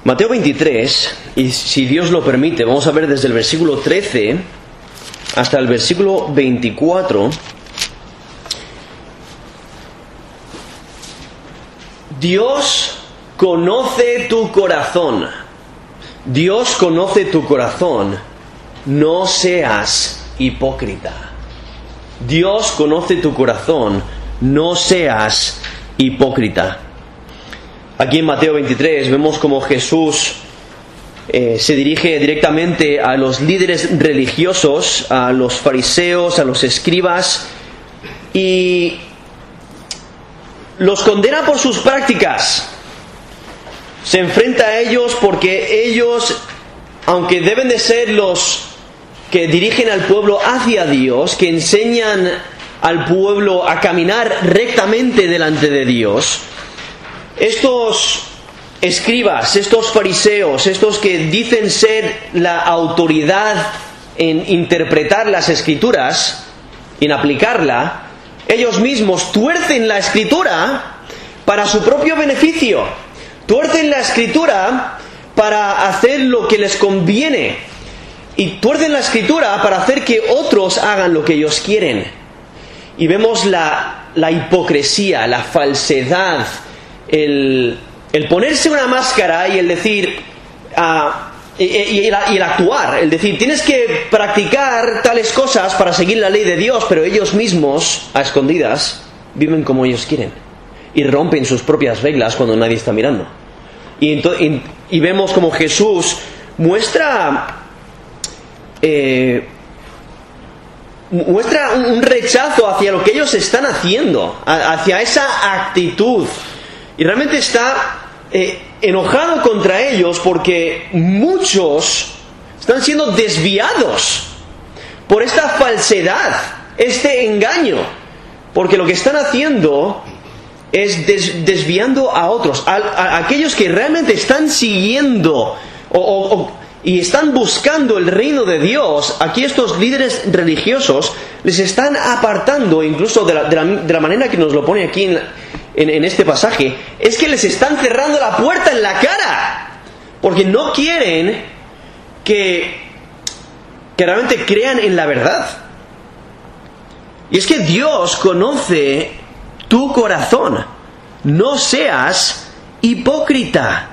Mateo 23, y si Dios lo permite, vamos a ver desde el versículo 13 hasta el versículo 24. Dios conoce tu corazón. Dios conoce tu corazón. No seas hipócrita. Dios conoce tu corazón. No seas hipócrita. Aquí en Mateo 23 vemos como Jesús se dirige directamente a los líderes religiosos, a los fariseos, a los escribas, y los condena por sus prácticas. Se enfrenta a ellos porque ellos, aunque deben de ser los que dirigen al pueblo hacia Dios, que enseñan al pueblo a caminar rectamente delante de Dios, estos escribas, estos fariseos, estos que dicen ser la autoridad en interpretar las escrituras, en aplicarla, ellos mismos tuercen la escritura para su propio beneficio, tuercen la escritura para hacer lo que les conviene, y tuercen la escritura para hacer que otros hagan lo que ellos quieren. Y vemos la hipocresía, la falsedad, el ponerse una máscara y el decir, y el actuar, el decir, tienes que practicar tales cosas para seguir la ley de Dios, pero ellos mismos, a escondidas, viven como ellos quieren y rompen sus propias reglas cuando nadie está mirando. Y vemos como Jesús muestra un rechazo hacia lo que ellos están haciendo, hacia esa actitud, y realmente está enojado contra ellos porque muchos están siendo desviados por esta falsedad, este engaño, porque lo que están haciendo es desviando a otros, a aquellos que realmente están siguiendo y están buscando el reino de Dios. Aquí estos líderes religiosos les están apartando, incluso de la manera que nos lo pone aquí en este pasaje, es que les están cerrando la puerta en la cara, porque no quieren que realmente crean en la verdad. Y es que Dios conoce tu corazón. No seas hipócrita.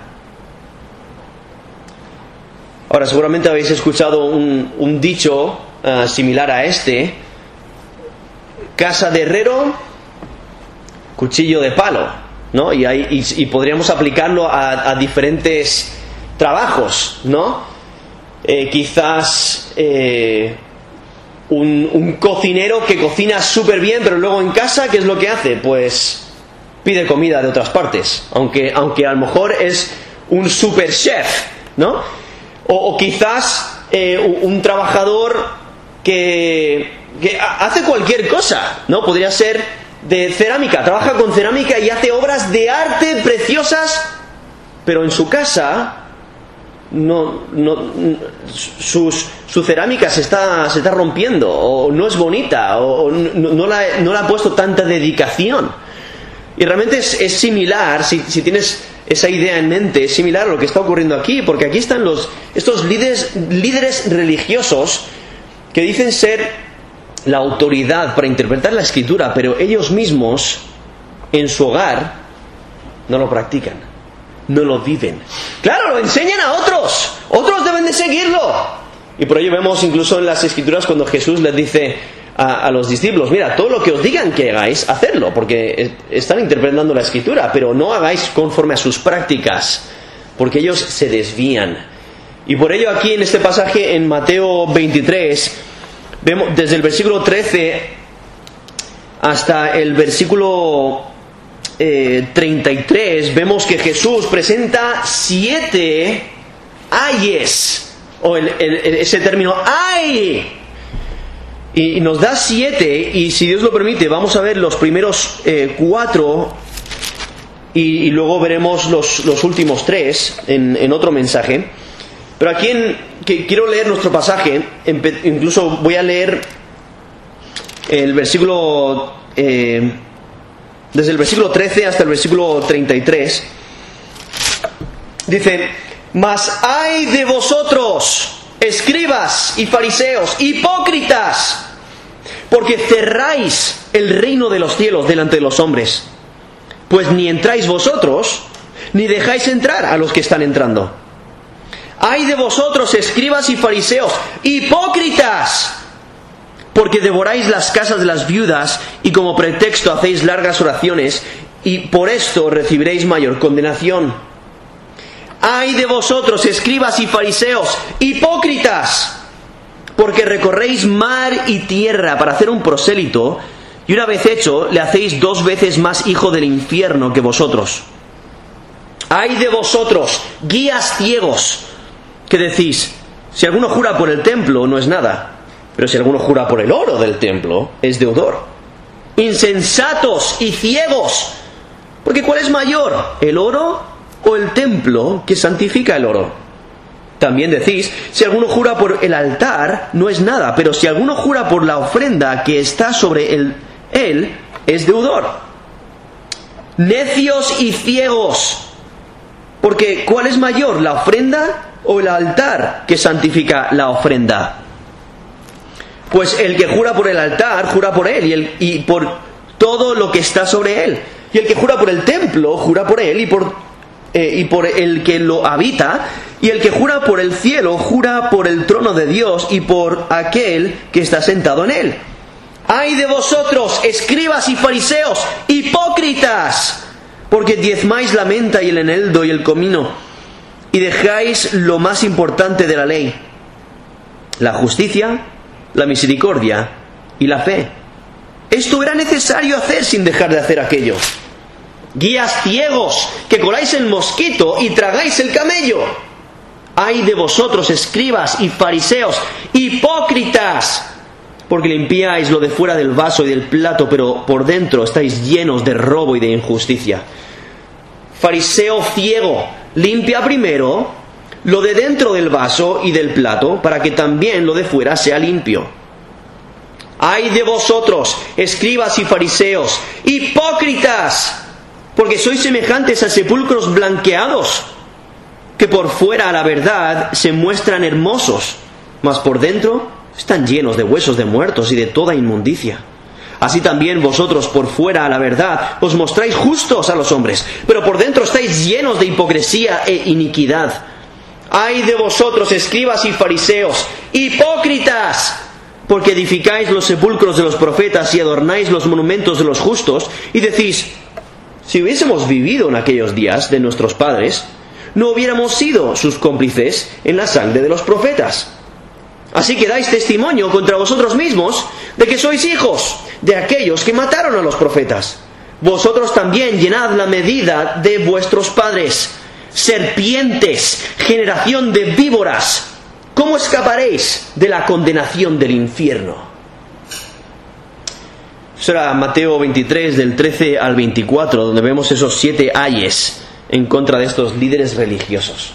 Ahora, seguramente habéis escuchado un dicho similar a este: casa de herrero, cuchillo de palo, ¿no? Y podríamos aplicarlo a diferentes trabajos, ¿no? Quizás un cocinero que cocina súper bien, pero luego en casa, ¿qué es lo que hace? Pues pide comida de otras partes, aunque a lo mejor es un super chef, ¿no? O quizás un trabajador que hace cualquier cosa, ¿no? Podría ser de cerámica, trabaja con cerámica y hace obras de arte preciosas, pero en su casa su cerámica se está rompiendo, o no es bonita, o no le ha puesto tanta dedicación. Y realmente es similar, si tienes esa idea en mente, es similar a lo que está ocurriendo aquí, porque aquí están estos líderes religiosos que dicen ser la autoridad para interpretar la escritura, pero ellos mismos en su hogar no lo practican, no lo viven. Claro, lo enseñan a otros deben de seguirlo. Y por ello vemos incluso en las escrituras cuando Jesús les dice a los discípulos: mira, todo lo que os digan que hagáis, hacedlo, porque están interpretando la escritura, pero no hagáis conforme a sus prácticas, porque ellos se desvían. Y por ello aquí en este pasaje en Mateo 23 vemos desde el versículo 13 hasta el versículo 33, vemos que Jesús presenta 7 ayes, o ese término ay, y nos da 7, y si Dios lo permite vamos a ver los primeros 4 y luego veremos los últimos 3 en otro mensaje. Pero aquí quiero leer nuestro pasaje, incluso voy a leer el versículo desde el versículo 13 hasta el versículo 33. Dice: Mas ay de vosotros, escribas y fariseos, hipócritas, porque cerráis el reino de los cielos delante de los hombres, pues ni entráis vosotros, ni dejáis entrar a los que están entrando. Ay de vosotros, escribas y fariseos, hipócritas, porque devoráis las casas de las viudas y como pretexto hacéis largas oraciones, y por esto recibiréis mayor condenación. Ay de vosotros, escribas y fariseos, hipócritas, porque recorréis mar y tierra para hacer un prosélito, y una vez hecho, le hacéis 2 veces más hijo del infierno que vosotros. Ay de vosotros, guías ciegos, que decís, si alguno jura por el templo, no es nada, pero si alguno jura por el oro del templo, es deudor. Insensatos y ciegos, porque ¿cuál es mayor, el oro o el templo que santifica el oro? También decís, si alguno jura por el altar, no es nada, pero si alguno jura por la ofrenda que está sobre él, es deudor. Necios y ciegos, porque ¿cuál es mayor, la ofrenda o el altar que santifica la ofrenda? Pues el que jura por el altar, jura por él y por todo lo que está sobre él. Y el que jura por el templo, jura por él y por el que lo habita. Y el que jura por el cielo, jura por el trono de Dios y por aquel que está sentado en él. ¡Ay de vosotros, escribas y fariseos, hipócritas! Porque diezmáis la menta y el eneldo y el comino, y dejáis lo más importante de la ley, la justicia, la misericordia y la fe. Esto era necesario hacer sin dejar de hacer aquello. Guías ciegos, que coláis el mosquito y tragáis el camello. ¡Ay de vosotros, escribas y fariseos, hipócritas! Porque limpiáis lo de fuera del vaso y del plato, pero por dentro estáis llenos de robo y de injusticia. Fariseo ciego, limpia primero lo de dentro del vaso y del plato, para que también lo de fuera sea limpio. ¡Ay de vosotros, escribas y fariseos, hipócritas! Porque sois semejantes a sepulcros blanqueados, que por fuera a la verdad se muestran hermosos, mas por dentro están llenos de huesos de muertos y de toda inmundicia. Así también vosotros por fuera a la verdad os mostráis justos a los hombres, pero por dentro estáis llenos de hipocresía e iniquidad. ¡Ay de vosotros, escribas y fariseos, hipócritas! Porque edificáis los sepulcros de los profetas y adornáis los monumentos de los justos, y decís, si hubiésemos vivido en aquellos días de nuestros padres, no hubiéramos sido sus cómplices en la sangre de los profetas. Así que dais testimonio contra vosotros mismos de que sois hijos de aquellos que mataron a los profetas. Vosotros también llenad la medida de vuestros padres. Serpientes, generación de víboras, ¿cómo escaparéis de la condenación del infierno? Eso era Mateo 23, del 13 al 24, donde vemos esos 7 ayes en contra de estos líderes religiosos.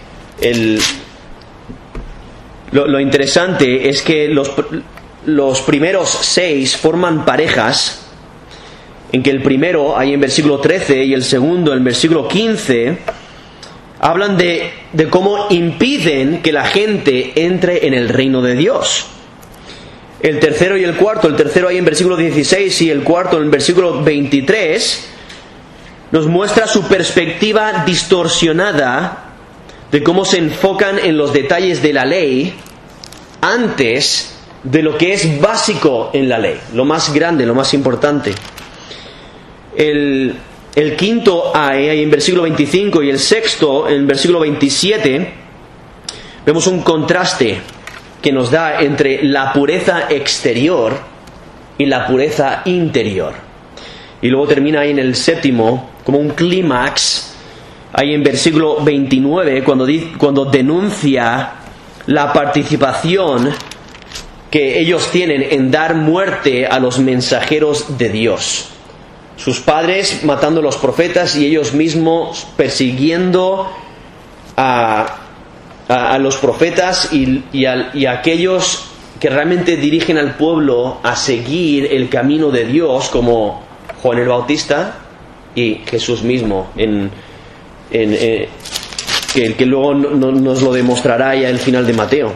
Lo interesante es que los primeros 6 forman parejas, en que el primero, ahí en versículo 13, y el segundo, en versículo 15, hablan de cómo impiden que la gente entre en el reino de Dios. El tercero y el cuarto, el tercero ahí en versículo 16 y el cuarto en versículo 23, nos muestra su perspectiva distorsionada de cómo se enfocan en los detalles de la ley antes de lo que es básico en la ley, lo más grande, lo más importante. El quinto ahí en versículo 25 y el sexto en versículo 27, vemos un contraste que nos da entre la pureza exterior y la pureza interior. Y luego termina ahí en el séptimo como un clímax, ahí en versículo 29, cuando denuncia la participación que ellos tienen en dar muerte a los mensajeros de Dios. Sus padres matando a los profetas y ellos mismos persiguiendo a los profetas y a aquellos que realmente dirigen al pueblo a seguir el camino de Dios, como Juan el Bautista y Jesús mismo, que que luego nos lo demostrará ya el final de Mateo.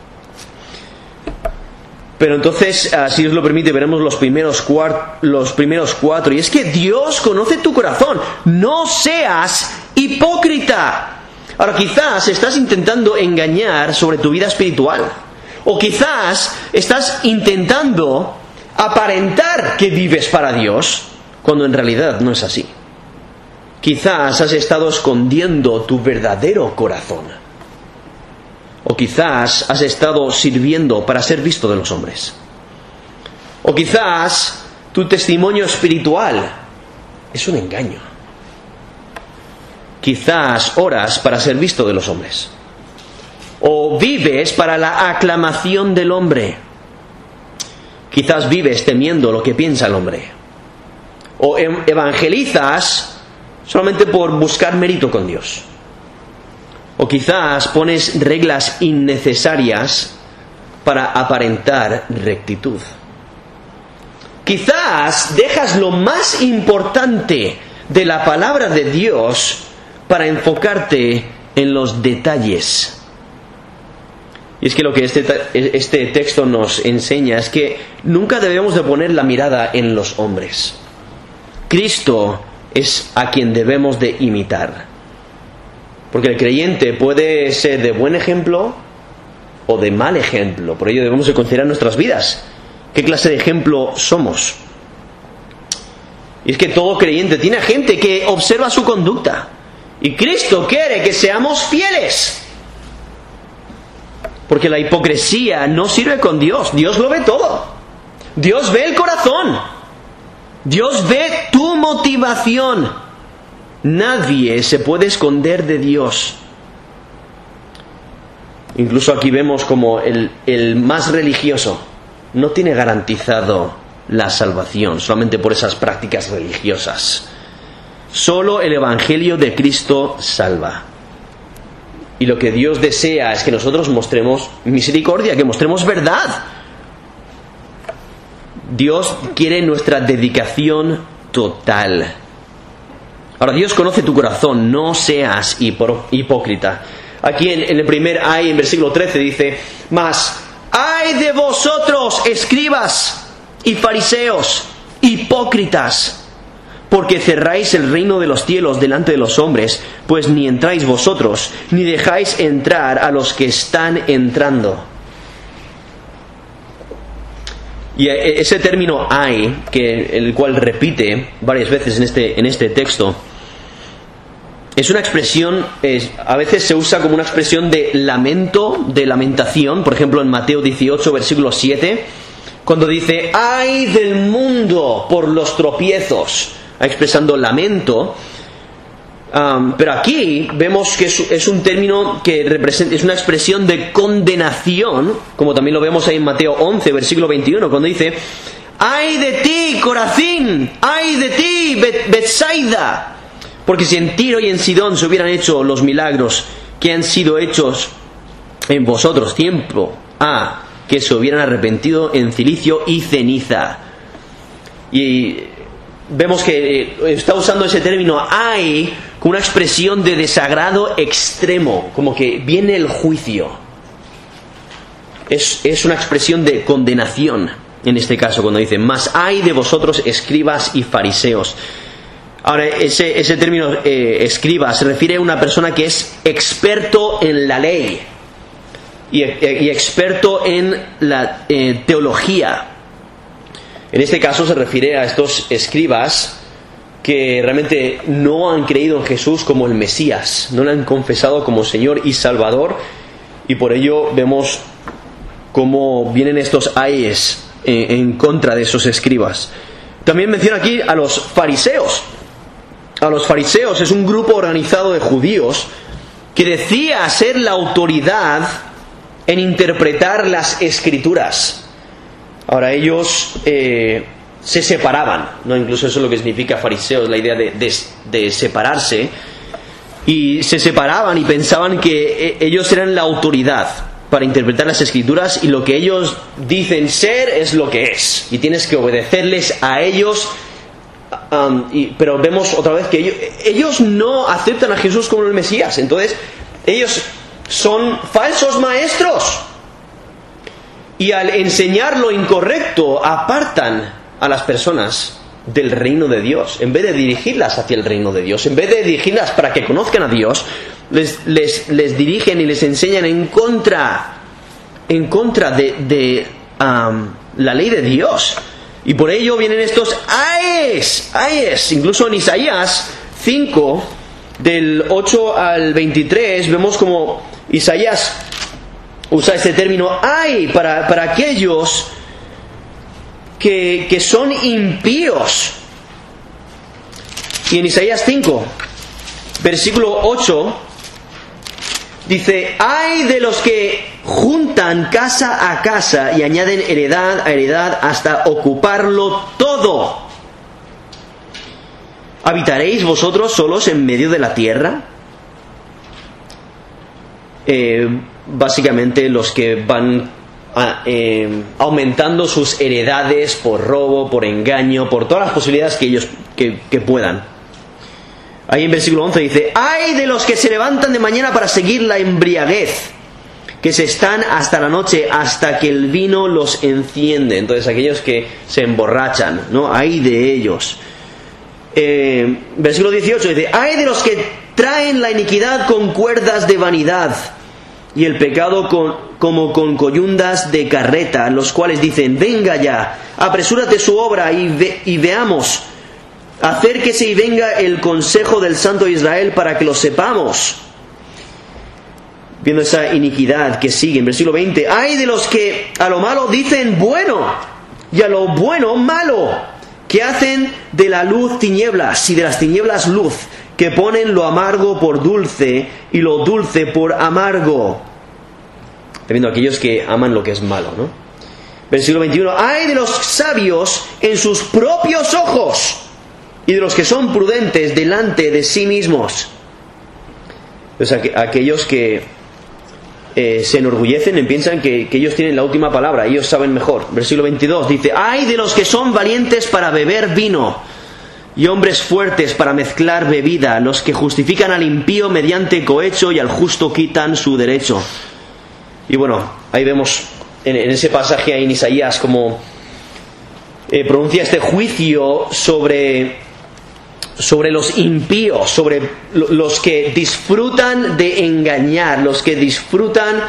Pero entonces, si Dios lo permite, veremos los primeros 4. Y es que Dios conoce tu corazón. No seas hipócrita. Ahora, quizás estás intentando engañar sobre tu vida espiritual. O quizás estás intentando aparentar que vives para Dios, cuando en realidad no es así. Quizás has estado escondiendo tu verdadero corazón. O quizás has estado sirviendo para ser visto de los hombres. O quizás tu testimonio espiritual es un engaño. Quizás oras para ser visto de los hombres. O vives para la aclamación del hombre. Quizás vives temiendo lo que piensa el hombre. O evangelizas solamente por buscar mérito con Dios. O quizás pones reglas innecesarias para aparentar rectitud. Quizás dejas lo más importante de la palabra de Dios para enfocarte en los detalles. Y es que lo que este texto nos enseña es que nunca debemos de poner la mirada en los hombres. Cristo es a quien debemos de imitar. Porque el creyente puede ser de buen ejemplo o de mal ejemplo. Por ello debemos de considerar nuestras vidas. ¿Qué clase de ejemplo somos? Y es que todo creyente tiene gente que observa su conducta. Y Cristo quiere que seamos fieles. Porque la hipocresía no sirve con Dios. Dios lo ve todo. Dios ve el corazón. Dios ve tu motivación. Nadie se puede esconder de Dios. Incluso aquí vemos como el más religioso no tiene garantizado la salvación solamente por esas prácticas religiosas. Solo el Evangelio de Cristo salva. Y lo que Dios desea es que nosotros mostremos misericordia, que mostremos verdad. Dios quiere nuestra dedicación total. Ahora, Dios conoce tu corazón, no seas hipócrita. Aquí en el primer ay, en versículo 13 dice: mas, ¡ay de vosotros, escribas y fariseos, hipócritas! Porque cerráis el reino de los cielos delante de los hombres, pues ni entráis vosotros, ni dejáis entrar a los que están entrando. Y ese término ay, el cual repite varias veces en este texto, es una expresión, a veces se usa como una expresión de lamento, de lamentación. Por ejemplo, en Mateo 18, versículo 7, cuando dice: ¡ay del mundo por los tropiezos!, expresando lamento. Pero aquí vemos que es un término que representa, es una expresión de condenación, como también lo vemos ahí en Mateo 11, versículo 21, cuando dice: ¡ay de ti, Corazín! ¡ay de ti, Betsaida! Porque si en Tiro y en Sidón se hubieran hecho los milagros que han sido hechos en vosotros, tiempo a que se hubieran arrepentido en cilicio y ceniza. Y vemos que está usando ese término ay con una expresión de desagrado extremo, como que viene el juicio. Es una expresión de condenación en este caso cuando dice: mas ay de vosotros, escribas y fariseos. Ahora, ese término escriba se refiere a una persona que es experto en la ley y experto en la teología. En este caso se refiere a estos escribas que realmente no han creído en Jesús como el Mesías, no le han confesado como Señor y Salvador, y por ello vemos cómo vienen estos ayes en contra de esos escribas. También menciona aquí a los fariseos. A los fariseos es un grupo organizado de judíos que decía ser la autoridad en interpretar las Escrituras. Ahora, ellos se separaban, ¿no? Incluso eso es lo que significa fariseos, la idea de separarse. Y se separaban y pensaban que ellos eran la autoridad para interpretar las Escrituras, y lo que ellos dicen ser es lo que es, y tienes que obedecerles a ellos. Pero vemos otra vez que ellos no aceptan a Jesús como el Mesías. Entonces ellos son falsos maestros. Y al enseñar lo incorrecto, apartan a las personas del reino de Dios. En vez de dirigirlas hacia el reino de Dios, en vez de dirigirlas para que conozcan a Dios, les dirigen y les enseñan en contra de la ley de Dios. Y por ello vienen estos ayes. Incluso en Isaías 5, del 8 al 23, vemos como Isaías usa este término ay para aquellos que son impíos. Y en Isaías 5, versículo 8, dice: ay de los que juntan casa a casa y añaden heredad a heredad hasta ocuparlo todo. ¿Habitaréis vosotros solos en medio de la tierra? Básicamente los que van aumentando sus heredades por robo, por engaño, por todas las posibilidades que ellos que puedan. Ahí en versículo 11 dice: ay de los que se levantan de mañana para seguir la embriaguez, que se están hasta la noche, hasta que el vino los enciende. Entonces aquellos que se emborrachan, ¿no? Ay de ellos. Versículo 18 dice: ay de los que traen la iniquidad con cuerdas de vanidad y el pecado como con coyundas de carreta, los cuales dicen: venga ya, apresúrate su obra y veamos, acérquese y venga el consejo del Santo de Israel para que lo sepamos. Viendo esa iniquidad que sigue en versículo 20: ay de los que a lo malo dicen bueno y a lo bueno malo, que hacen de la luz tinieblas y de las tinieblas luz, que ponen lo amargo por dulce y lo dulce por amargo. Viendo aquellos que aman lo que es malo, ¿no? Versículo 21: ay de los sabios en sus propios ojos y de los que son prudentes delante de sí mismos. Pues aquellos que se enorgullecen y piensan que ellos tienen la última palabra, ellos saben mejor. Versículo 22 dice: ay de los que son valientes para beber vino y hombres fuertes para mezclar bebida, los que justifican al impío mediante cohecho y al justo quitan su derecho. Y bueno, ahí vemos en ese pasaje ahí en Isaías como pronuncia este juicio sobre los impíos, sobre los que disfrutan de engañar, los que disfrutan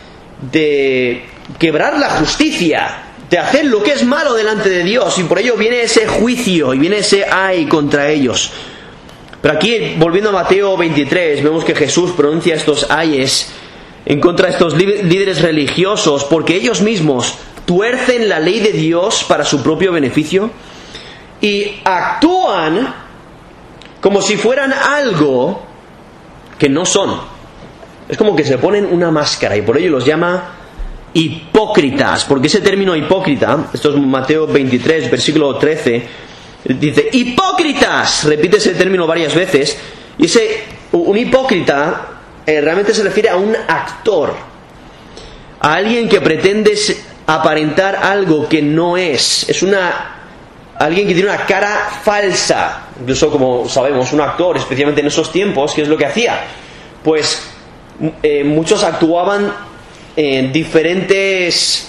de quebrar la justicia, de hacer lo que es malo delante de Dios, y por ello viene ese juicio y viene ese ay contra ellos. Pero aquí, volviendo a Mateo 23, vemos que Jesús pronuncia estos ayes en contra de estos líderes religiosos, porque ellos mismos tuercen la ley de Dios para su propio beneficio y actúan como si fueran algo que no son. Es como que se ponen una máscara, y por ello los llama hipócritas, porque ese término hipócrita, esto es Mateo 23, versículo 13, dice hipócritas, repite ese término varias veces, y un hipócrita realmente se refiere a un actor, a alguien que pretende aparentar algo que no es. Alguien que tiene una cara falsa. Incluso, como sabemos, un actor, especialmente en esos tiempos, ¿qué es lo que hacía? Pues muchos actuaban en diferentes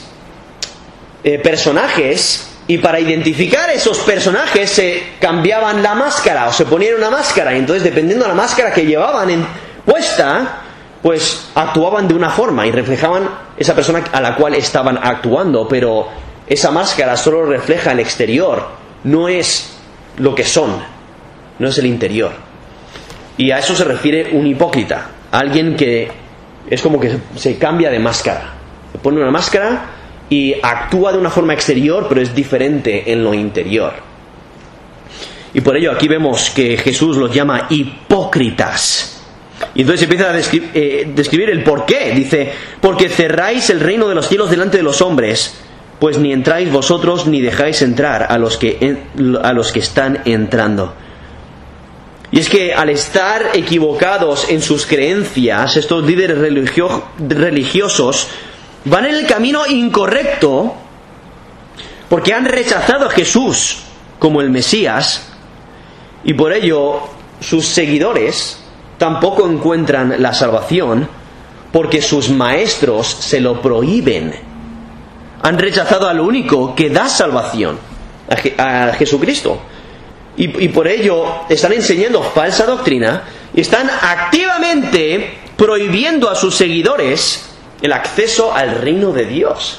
personajes, y para identificar esos personajes se cambiaban la máscara o se ponían una máscara, y entonces, dependiendo de la máscara que llevaban puesta, pues actuaban de una forma y reflejaban esa persona a la cual estaban actuando. Pero esa máscara solo refleja el exterior, no es lo que son, no es el interior. Y a eso se refiere un hipócrita, alguien que es como que se cambia de máscara, se pone una máscara y actúa de una forma exterior, pero es diferente en lo interior. Y por ello aquí vemos que Jesús los llama hipócritas. Y entonces empieza a describir el por qué. Dice: porque cerráis el reino de los cielos delante de los hombres, pues ni entráis vosotros ni dejáis entrar a los que están entrando. Y es que al estar equivocados en sus creencias, estos líderes religiosos van en el camino incorrecto, porque han rechazado a Jesús como el Mesías, y por ello sus seguidores tampoco encuentran la salvación porque sus maestros se lo prohíben. Han rechazado al único que da salvación, a Jesucristo. Y por ello están enseñando falsa doctrina y están activamente prohibiendo a sus seguidores el acceso al reino de Dios.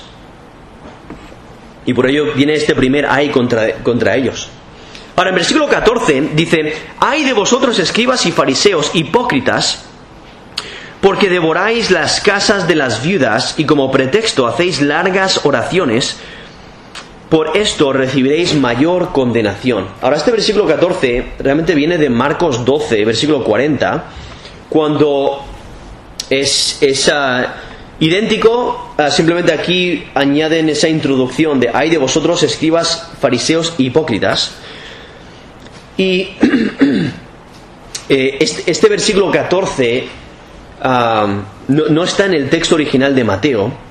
Y por ello viene este primer ay contra ellos. Ahora, en versículo 14 dice: ay de vosotros, escribas y fariseos, hipócritas, porque devoráis las casas de las viudas y como pretexto hacéis largas oraciones. Por esto recibiréis mayor condenación. Ahora, este versículo 14 realmente viene de Marcos 12, versículo 40, cuando es idéntico. Simplemente aquí añaden esa introducción de ay de vosotros, escribas, fariseos, hipócritas. Y este versículo 14 no está en el texto original de Mateo.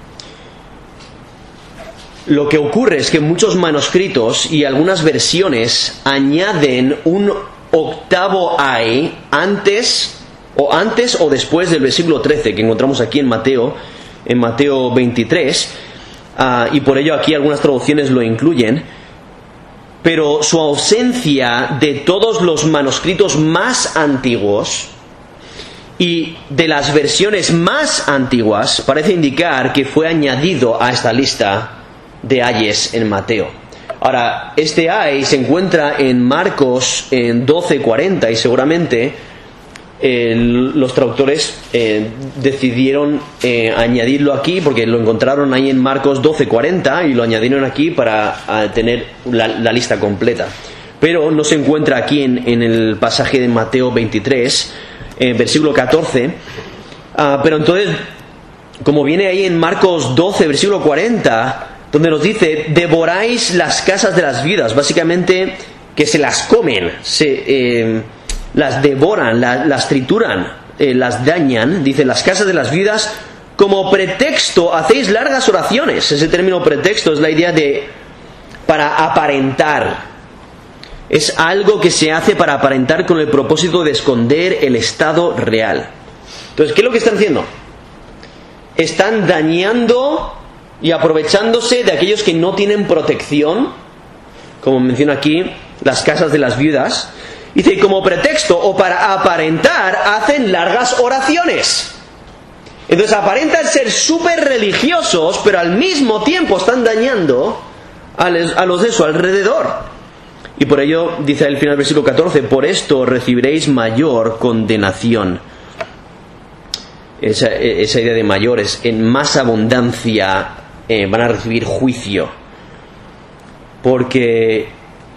Lo que ocurre es que muchos manuscritos y algunas versiones añaden un octavo ay antes o después del versículo 13 que encontramos aquí en Mateo 23, y por ello aquí algunas traducciones lo incluyen. Pero su ausencia de todos los manuscritos más antiguos y de las versiones más antiguas parece indicar que fue añadido a esta lista de ayes en Mateo. Ahora, este ay se encuentra en Marcos en 12:40 y seguramente los traductores decidieron añadirlo aquí porque lo encontraron ahí en Marcos 12:40 y lo añadieron aquí para tener la lista completa. Pero no se encuentra aquí en el pasaje de Mateo 23, versículo 14. Pero entonces, como viene ahí en Marcos 12, versículo 40, donde nos dice: devoráis las casas de las viudas, básicamente que se las comen, las devoran, las trituran, las dañan. Dice: las casas de las viudas, como pretexto hacéis largas oraciones. Ese término pretexto es la idea de para aparentar. Es algo que se hace para aparentar con el propósito de esconder el estado real. Entonces, ¿qué es lo que están haciendo? Están dañando y aprovechándose de aquellos que no tienen protección, como menciona aquí, las casas de las viudas. Dice: como pretexto o para aparentar hacen largas oraciones. Entonces aparentan ser súper religiosos, pero al mismo tiempo están dañando a los de su alrededor. Y por ello dice al final del versículo 14: por esto recibiréis mayor condenación. Esa idea de mayores, en más abundancia van a recibir juicio, porque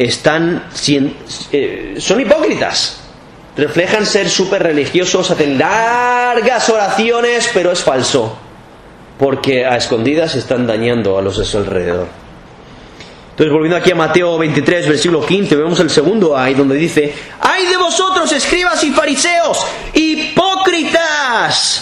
son hipócritas, reflejan ser súper religiosos, hacen largas oraciones, pero es falso, porque a escondidas están dañando a los de su alrededor. Entonces, volviendo aquí a Mateo 23, versículo 15, vemos el segundo ay, donde dice: ¡ay de vosotros, escribas y fariseos, hipócritas!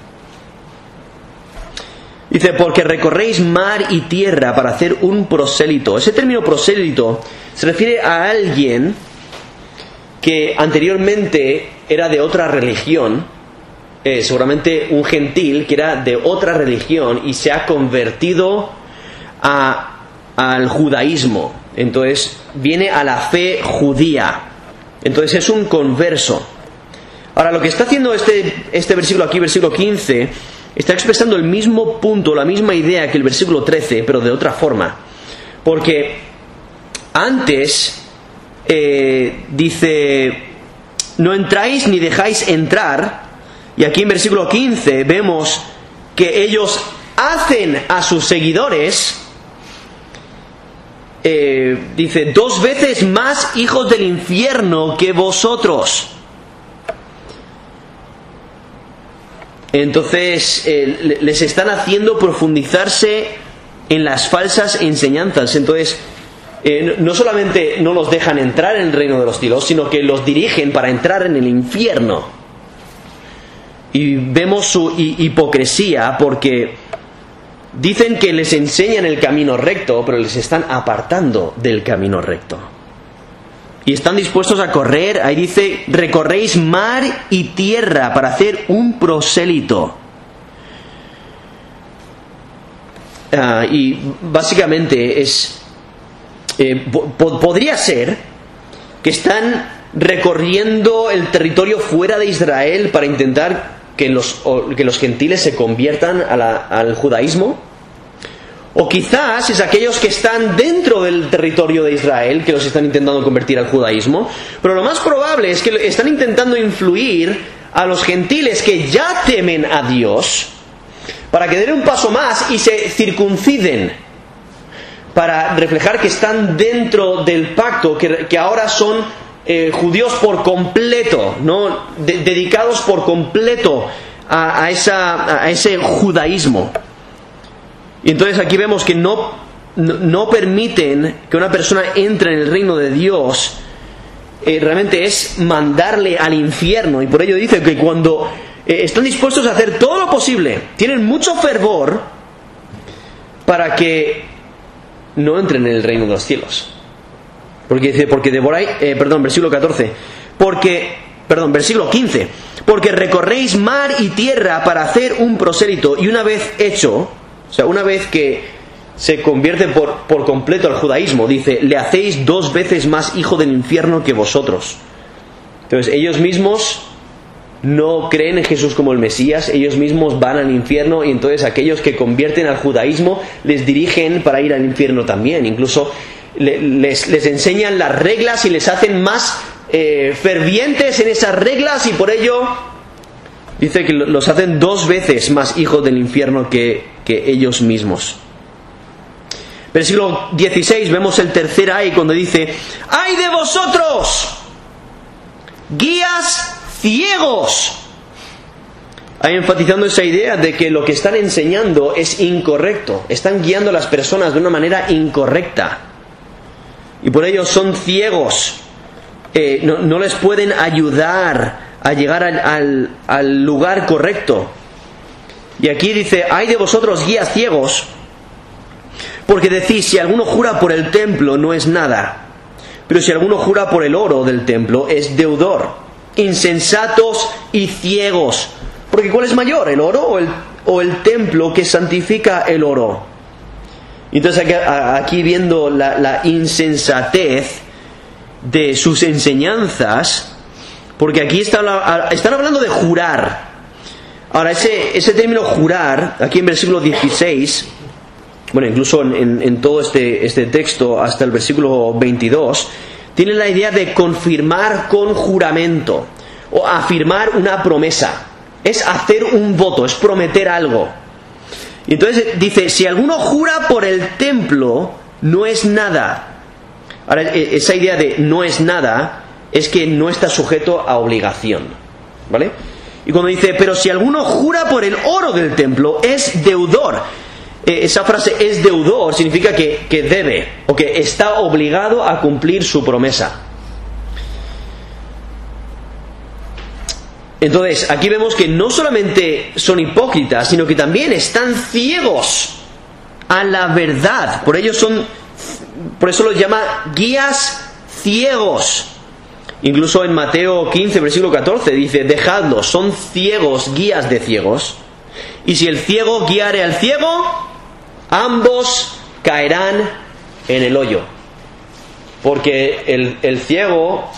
Dice: porque recorréis mar y tierra para hacer un prosélito. Ese término prosélito se refiere a alguien que anteriormente era de otra religión, seguramente un gentil que era de otra religión y se ha convertido al judaísmo. Entonces viene a la fe judía. Entonces es un converso. Ahora, lo que está haciendo este versículo aquí, versículo 15, está expresando el mismo punto, la misma idea que el versículo 13, pero de otra forma. Porque antes dice: no entráis ni dejáis entrar. Y aquí en versículo 15 vemos que ellos hacen a sus seguidores, dice: 2 veces más hijos del infierno que vosotros. Entonces les están haciendo profundizarse en las falsas enseñanzas. Entonces no solamente no los dejan entrar en el reino de los cielos, sino que los dirigen para entrar en el infierno. Y vemos su hipocresía, porque dicen que les enseñan el camino recto, pero les están apartando del camino recto. y están dispuestos a correr. Ahí dice, recorréis mar y tierra para hacer un prosélito. Y básicamente podría ser que están recorriendo el territorio fuera de Israel para intentar que los gentiles se conviertan al judaísmo. O quizás es aquellos que están dentro del territorio de Israel que los están intentando convertir al judaísmo. Pero lo más probable es que están intentando influir a los gentiles que ya temen a Dios para que den un paso más y se circunciden, para reflejar que están dentro del pacto, que ahora son judíos por completo, ¿no? Dedicados por completo a ese judaísmo. Y entonces aquí vemos que no permiten que una persona entre en el reino de Dios. Realmente es mandarle al infierno. Y por ello dice que cuando están dispuestos a hacer todo lo posible, tienen mucho fervor para que no entren en el reino de los cielos. Porque dice, versículo 14. Versículo 15. Porque recorréis mar y tierra para hacer un prosélito, y una vez hecho, o sea, una vez que se convierte por completo al judaísmo, dice, le hacéis 2 veces más hijo del infierno que vosotros. Entonces, ellos mismos no creen en Jesús como el Mesías, ellos mismos van al infierno, y entonces aquellos que convierten al judaísmo les dirigen para ir al infierno también. Incluso les enseñan las reglas y les hacen más fervientes en esas reglas, y por ello dice que los hacen 2 veces más hijos del infierno que ellos mismos. Versículo 16, vemos el tercer ay cuando dice, ¡ay de vosotros, guías ciegos! Ahí enfatizando esa idea de que lo que están enseñando es incorrecto. Están guiando a las personas de una manera incorrecta. Y por ello son ciegos. No les pueden ayudar a llegar al lugar correcto. Y aquí dice, ¡ay de vosotros, guías ciegos! Porque decís, si alguno jura por el templo, no es nada. Pero si alguno jura por el oro del templo, es deudor. Insensatos y ciegos. Porque ¿cuál es mayor, el oro o el templo que santifica el oro? Entonces aquí viendo la insensatez de sus enseñanzas, porque aquí están hablando de jurar. Ahora, ese término jurar, aquí en versículo 16, bueno, incluso en todo este texto hasta el versículo 22, tiene la idea de confirmar con juramento o afirmar una promesa. Es hacer un voto, es prometer algo. Y entonces dice, si alguno jura por el templo, no es nada. Ahora, esa idea de no es nada es que no está sujeto a obligación, ¿vale? Y cuando dice, pero si alguno jura por el oro del templo, es deudor. Esa frase, es deudor, significa que debe, o que está obligado a cumplir su promesa. Entonces, aquí vemos que no solamente son hipócritas, sino que también están ciegos a la verdad. Por eso los llama guías ciegos. Incluso en Mateo 15, versículo 14, dice, dejadlos, son ciegos, guías de ciegos. Y si el ciego guiare al ciego, ambos caerán en el hoyo. Porque el ciego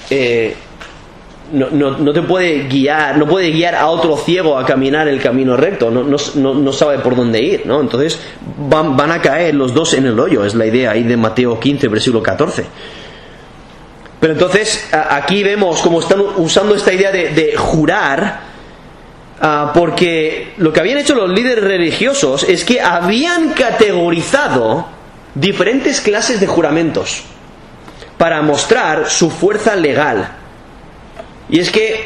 no te puede guiar, no puede guiar a otro ciego a caminar el camino recto, no sabe por dónde ir, ¿no? Entonces van a caer los dos en el hoyo, es la idea ahí de Mateo 15, versículo 14. Pero entonces aquí vemos cómo están usando esta idea de jurar, porque lo que habían hecho los líderes religiosos es que habían categorizado diferentes clases de juramentos para mostrar su fuerza legal. Y es que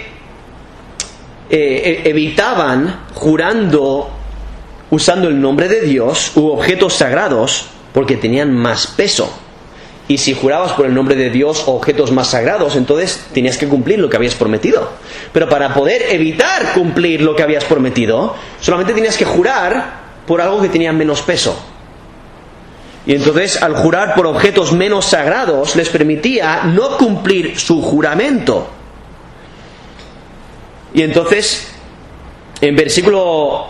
evitaban jurando usando el nombre de Dios u objetos sagrados porque tenían más peso. Y si jurabas por el nombre de Dios o objetos más sagrados, entonces tenías que cumplir lo que habías prometido. Pero para poder evitar cumplir lo que habías prometido, solamente tenías que jurar por algo que tenía menos peso. Y entonces, al jurar por objetos menos sagrados, les permitía no cumplir su juramento. Y entonces, en versículo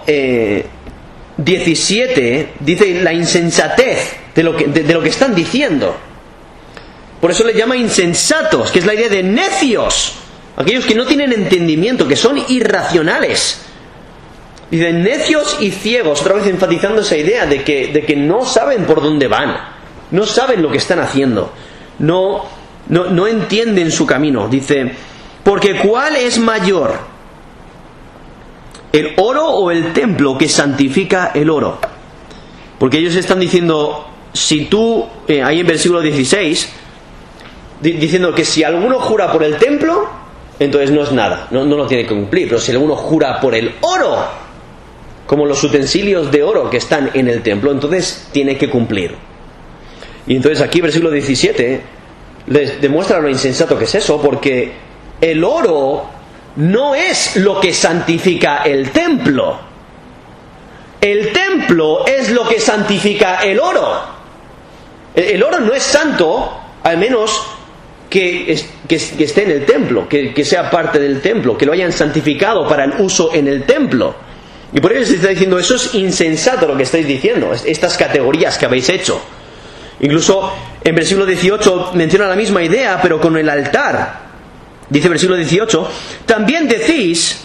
17, dice la insensatez de lo que están diciendo. Por eso les llama insensatos, que es la idea de necios. Aquellos que no tienen entendimiento, que son irracionales. Dicen necios y ciegos, otra vez enfatizando esa idea de que no saben por dónde van. No saben lo que están haciendo. No entienden su camino. Dice, porque ¿cuál es mayor? ¿El oro o el templo que santifica el oro? Porque ellos están diciendo, si tú, ahí en versículo 16, diciendo que si alguno jura por el templo, entonces no es nada, no lo tiene que cumplir. Pero si alguno jura por el oro, como los utensilios de oro que están en el templo, entonces tiene que cumplir. Y entonces aquí, versículo 17, les demuestra lo insensato que es eso, porque el oro no es lo que santifica el templo. El templo es lo que santifica el oro. El oro no es santo, al menos que esté en el templo, que sea parte del templo, que lo hayan santificado para el uso en el templo. Y por eso se está diciendo, eso es insensato lo que estáis diciendo, estas categorías que habéis hecho. Incluso en versículo 18 menciona la misma idea, pero con el altar. Dice versículo 18, también decís,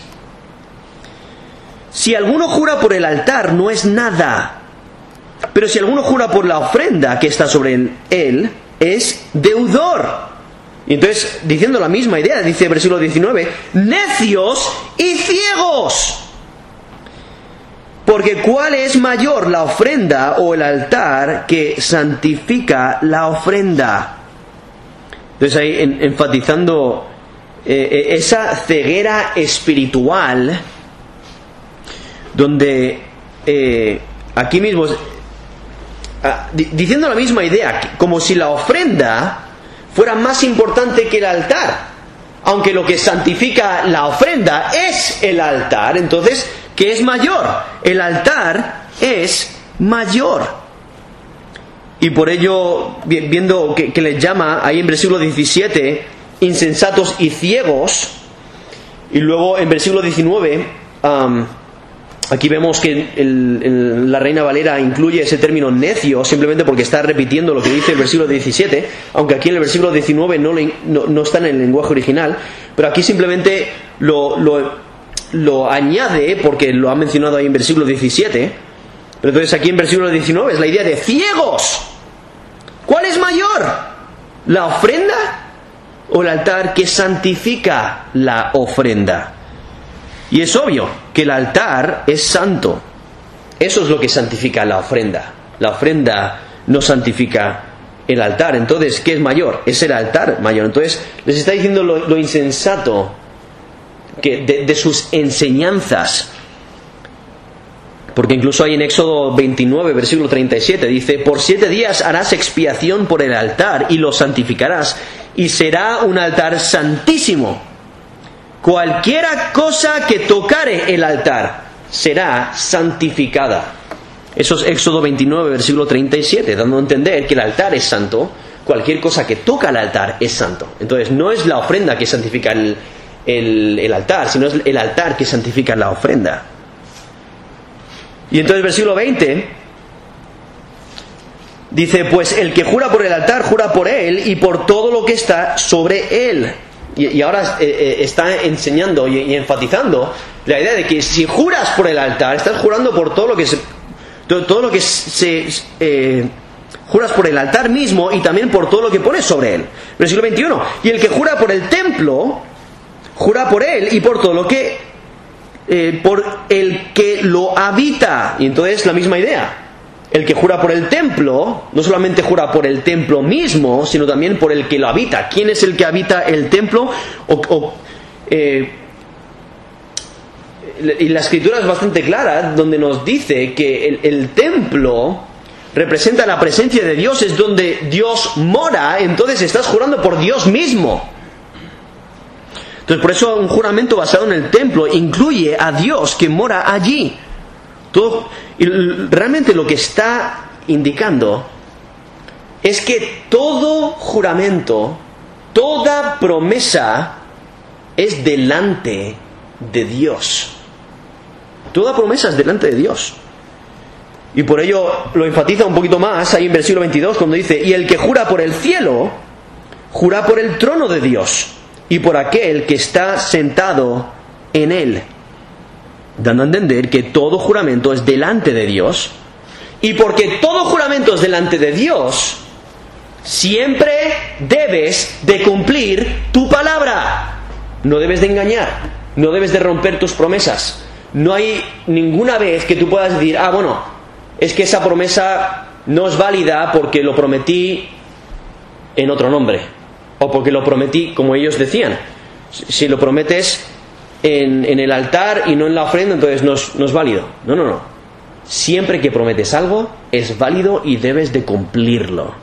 si alguno jura por el altar no es nada, pero si alguno jura por la ofrenda que está sobre él, es deudor. Y entonces, diciendo la misma idea, dice versículo 19, necios y ciegos. Porque ¿cuál es mayor, la ofrenda o el altar que santifica la ofrenda? Entonces ahí enfatizando esa ceguera espiritual, donde aquí mismo, diciendo la misma idea, como si la ofrenda fuera más importante que el altar, aunque lo que santifica la ofrenda es el altar. Entonces, ¿qué es mayor? El altar es mayor. Y por ello, viendo que les llama ahí en versículo 17 insensatos y ciegos, y luego en versículo 19 aquí vemos que la Reina Valera incluye ese término necio simplemente porque está repitiendo lo que dice el versículo 17, aunque aquí en el versículo 19 no está en el lenguaje original, pero aquí simplemente lo añade porque lo ha mencionado ahí en versículo 17. Pero entonces aquí en versículo 19 es la idea de ciegos. ¿Cuál es mayor? ¿La ofrenda o el altar que santifica la ofrenda? Y es obvio que el altar es santo. Eso es lo que santifica la ofrenda. La ofrenda no santifica el altar. Entonces, ¿qué es mayor? Es el altar mayor. Entonces, les está diciendo lo insensato de sus enseñanzas. Porque incluso hay en Éxodo 29, versículo 37, dice, por 7 días harás expiación por el altar y lo santificarás, y será un altar santísimo. Cualquiera cosa que tocare el altar será santificada. Eso es Éxodo 29, versículo 37, dando a entender que el altar es santo. Cualquier cosa que toca el altar es santo. Entonces no es la ofrenda que santifica el altar, sino es el altar que santifica la ofrenda. Y entonces versículo 20 dice, pues el que jura por el altar jura por él y por todo lo que está sobre él. Y ahora está enseñando y enfatizando la idea de que si juras por el altar, estás jurando por todo lo que juras por el altar mismo y también por todo lo que pones sobre él. Versículo 21, y el que jura por el templo jura por él y por todo lo que por el que lo habita. Y entonces la misma idea, el que jura por el templo no solamente jura por el templo mismo, sino también por el que lo habita. ¿Quién es el que habita el templo? Y la escritura es bastante clara, donde nos dice que el templo representa la presencia de Dios, es donde Dios mora. Entonces estás jurando por Dios mismo. Entonces por eso un juramento basado en el templo incluye a Dios que mora allí. Y realmente lo que está indicando es que todo juramento, toda promesa es delante de Dios. Toda promesa es delante de Dios. Y por ello lo enfatiza un poquito más ahí en versículo 22 cuando dice: y el que jura por el cielo, jura por el trono de Dios y por aquel que está sentado en él, dando a entender que todo juramento es delante de Dios. Y porque todo juramento es delante de Dios, siempre debes de cumplir tu palabra. No debes de engañar, no debes de romper tus promesas. No hay ninguna vez que tú puedas decir: ah, bueno, es que esa promesa no es válida porque lo prometí en otro nombre, o porque lo prometí como ellos decían. Si lo prometes en el altar y no en la ofrenda, entonces no es válido. No. Siempre que prometes algo es válido y debes de cumplirlo.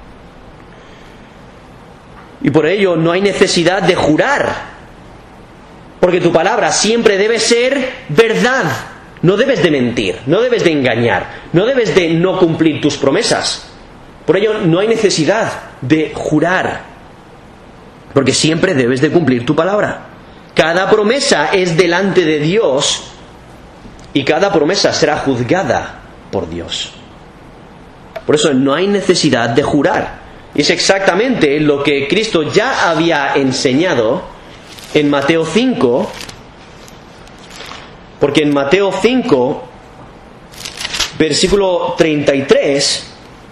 Y por ello no hay necesidad de jurar, porque tu palabra siempre debe ser verdad. No debes de mentir, no debes de engañar, no debes de no cumplir tus promesas. Por ello no hay necesidad de jurar, porque siempre debes de cumplir tu palabra. Cada promesa es delante de Dios y cada promesa será juzgada por Dios. Por eso no hay necesidad de jurar. Y es exactamente lo que Cristo ya había enseñado en Mateo 5, porque en Mateo 5, versículo 33,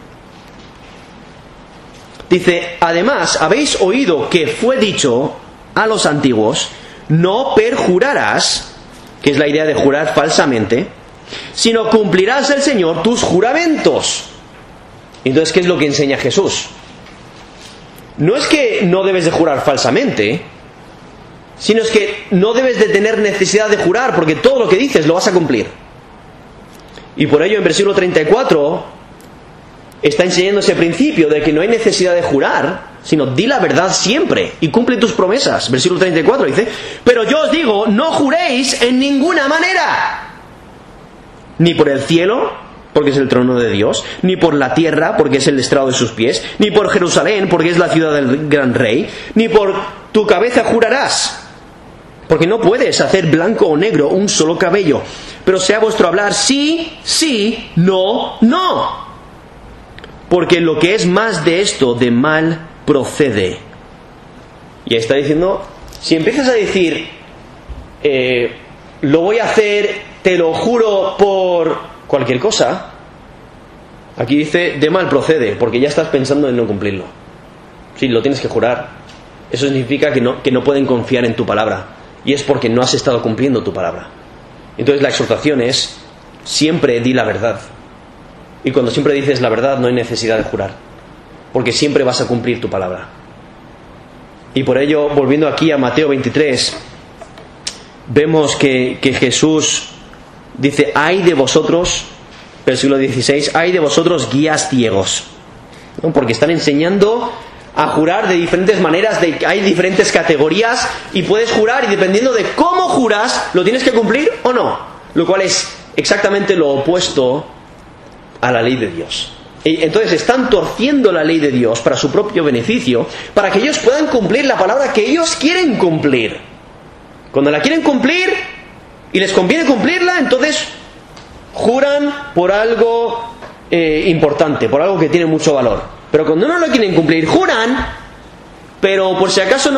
dice: además, habéis oído que fue dicho a los antiguos: no perjurarás, que es la idea de jurar falsamente, sino cumplirás al Señor tus juramentos. Entonces, ¿qué es lo que enseña Jesús? No es que no debes de jurar falsamente, sino es que no debes de tener necesidad de jurar, porque todo lo que dices lo vas a cumplir. Y por ello en versículo 34 está enseñando ese principio de que no hay necesidad de jurar, sino di la verdad siempre y cumple tus promesas. Versículo 34 dice: pero yo os digo, no juréis en ninguna manera, ni por el cielo, porque es el trono de Dios, ni por la tierra, porque es el estrado de sus pies, ni por Jerusalén, porque es la ciudad del gran rey, ni por tu cabeza jurarás, porque no puedes hacer blanco o negro un solo cabello, pero sea vuestro hablar sí, sí, no, no, porque lo que es más de esto, de mal procede. Y ahí está diciendo, si empiezas a decir lo voy a hacer, te lo juro por cualquier cosa, aquí dice de mal procede, porque ya estás pensando en no cumplirlo. Sí, lo tienes que jurar. Eso significa que no pueden confiar en tu palabra, y es porque no has estado cumpliendo tu palabra. Entonces la exhortación es: siempre di la verdad. Y cuando siempre dices la verdad no hay necesidad de jurar, porque siempre vas a cumplir tu palabra. Y por ello, volviendo aquí a Mateo 23, vemos que Jesús dice: ay de vosotros, versículo 16, ay de vosotros guías ciegos, ¿no? Porque están enseñando a jurar de diferentes maneras, hay diferentes categorías, y puedes jurar, y dependiendo de cómo juras, lo tienes que cumplir o no, lo cual es exactamente lo opuesto a la ley de Dios. Entonces están torciendo la ley de Dios para su propio beneficio, para que ellos puedan cumplir la palabra que ellos quieren cumplir. Cuando la quieren cumplir y les conviene cumplirla, entonces juran por algo importante, por algo que tiene mucho valor. Pero cuando no lo quieren cumplir, juran, pero por si acaso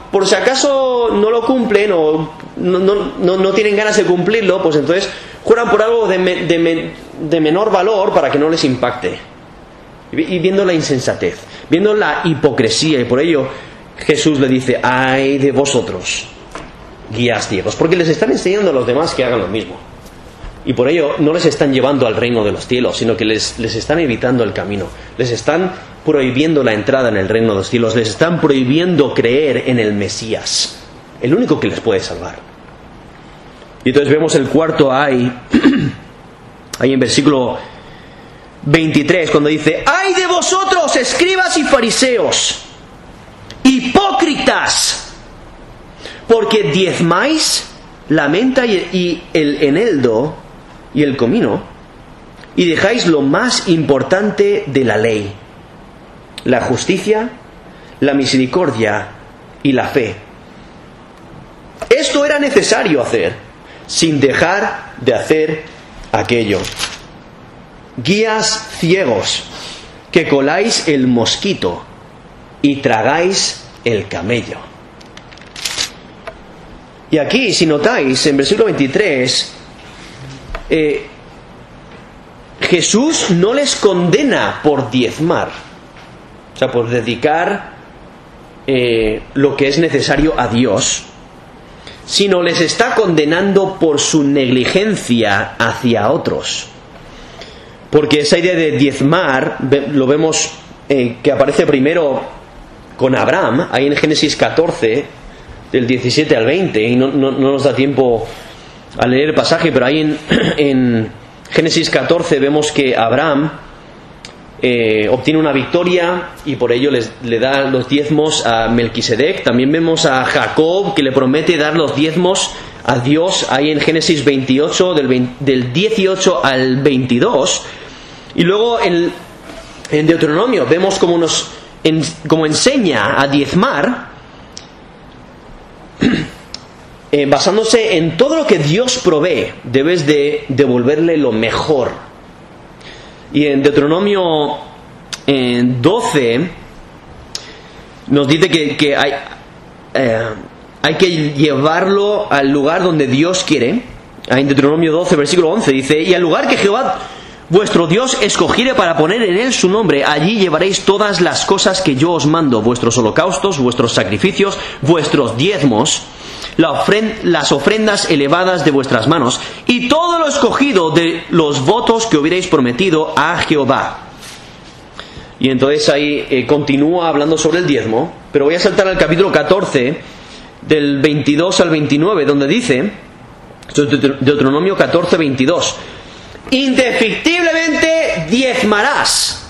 no lo cumplen o no tienen ganas de cumplirlo, pues entonces juran por algo de menor valor para que no les impacte. Y viendo la insensatez, viendo la hipocresía, y por ello Jesús le dice: ay de vosotros, guías ciegos, porque les están enseñando a los demás que hagan lo mismo. Y por ello no les están llevando al reino de los cielos, sino que les están evitando el camino. Les están prohibiendo la entrada en el reino de los cielos. Les están prohibiendo creer en el Mesías, el único que les puede salvar. Y entonces vemos el cuarto ay, ahí en versículo 23, cuando dice: ay de vosotros, escribas y fariseos, hipócritas, porque diezmáis la menta y el eneldo y el comino, y dejáis lo más importante de la ley, la justicia, la misericordia y la fe. Esto era necesario hacer, sin dejar de hacer aquello. Guías ciegos, que coláis el mosquito y tragáis el camello. Y aquí, si notáis, en versículo 23, Jesús no les condena por diezmar, o sea, por dedicar lo que es necesario a Dios, sino les está condenando por su negligencia hacia otros. Porque esa idea de diezmar lo vemos que aparece primero con Abraham, ahí en Génesis 14, del 17 al 20, y no nos da tiempo a leer el pasaje, pero ahí en Génesis 14 vemos que Abraham obtiene una victoria y por ello le da los diezmos a Melquisedec. También vemos a Jacob, que le promete dar los diezmos a Dios, ahí en Génesis 28, del 18 al 22. Y luego en Deuteronomio vemos como enseña a diezmar, basándose en todo lo que Dios provee. Debes de devolverle lo mejor. Y en Deuteronomio 12 nos dice que hay que llevarlo al lugar donde Dios quiere. En Deuteronomio 12, versículo 11 dice: y al lugar que Jehová vuestro Dios escogiere para poner en él su nombre, allí llevaréis todas las cosas que yo os mando, vuestros holocaustos, vuestros sacrificios, vuestros diezmos, las ofrendas elevadas de vuestras manos, y todo lo escogido de los votos que hubierais prometido a Jehová. Y entonces ahí continúa hablando sobre el diezmo, pero voy a saltar al capítulo 14, del 22 al 29, donde dice, esto es Deuteronomio 14, 22, indefectiblemente diezmarás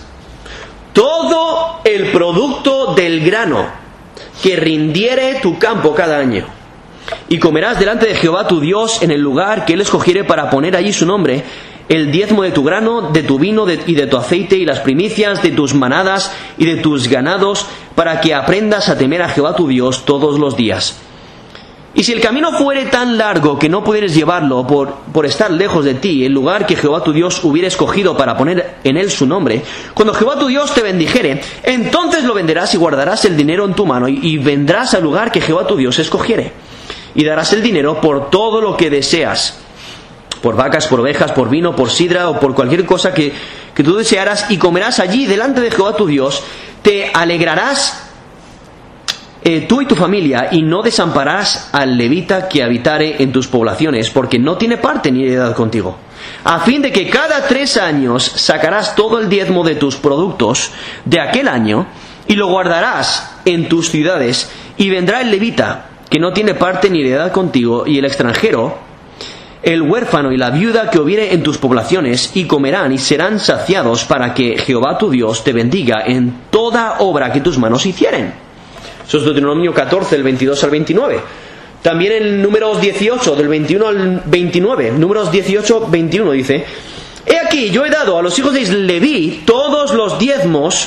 todo el producto del grano que rindiere tu campo cada año, y comerás delante de Jehová tu Dios en el lugar que él escogiere para poner allí su nombre, el diezmo de tu grano, de tu vino y de tu aceite, y las primicias de tus manadas y de tus ganados, para que aprendas a temer a Jehová tu Dios todos los días. Y si el camino fuere tan largo que no pudieres llevarlo por estar lejos de ti, el lugar que Jehová tu Dios hubiera escogido para poner en él su nombre, cuando Jehová tu Dios te bendijere, entonces lo venderás y guardarás el dinero en tu mano, y vendrás al lugar que Jehová tu Dios escogiere, y darás el dinero por todo lo que deseas, por vacas, por ovejas, por vino, por sidra o por cualquier cosa que tú desearas, y comerás allí delante de Jehová tu Dios. Te alegrarás tú y tu familia, y no desampararás al levita que habitare en tus poblaciones, porque no tiene parte ni heredad contigo, a fin de que cada 3 años sacarás todo el diezmo de tus productos de aquel año, y lo guardarás en tus ciudades, y vendrá el levita que no tiene parte ni heredad contigo, y el extranjero, el huérfano y la viuda que hubiere en tus poblaciones, y comerán y serán saciados, para que Jehová tu Dios te bendiga en toda obra que tus manos hicieren. Eso es Deuteronomio 14, del 22 al 29. También en Números 18, del 21 al 29. Números 18, 21 dice: he aquí, yo he dado a los hijos de Leví todos los diezmos